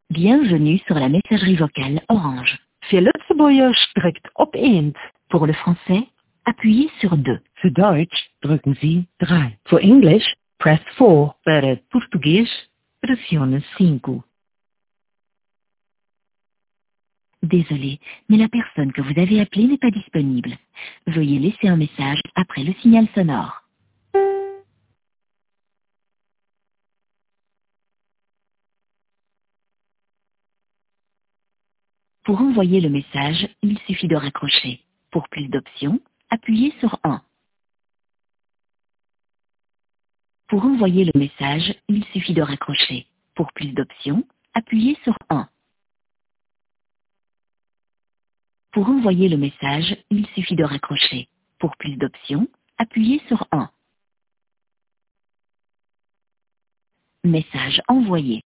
Bienvenue sur la messagerie vocale Orange. Für Lützebäuer streckt op 1. Pour le français, appuyez sur 2. Für Deutsch drücken Sie 3. For English, Press 4. para português, pressione 5. Désolé, mais la personne que vous avez appelée n'est pas disponible. Veuillez laisser un message après le signal sonore. Pour envoyer le message, il suffit de raccrocher. Pour plus d'options, appuyez sur 1. Pour envoyer le message, il suffit de raccrocher. Pour plus d'options, appuyez sur 1. Pour envoyer le message, il suffit de raccrocher. Pour plus d'options, appuyez sur 1. Message envoyé.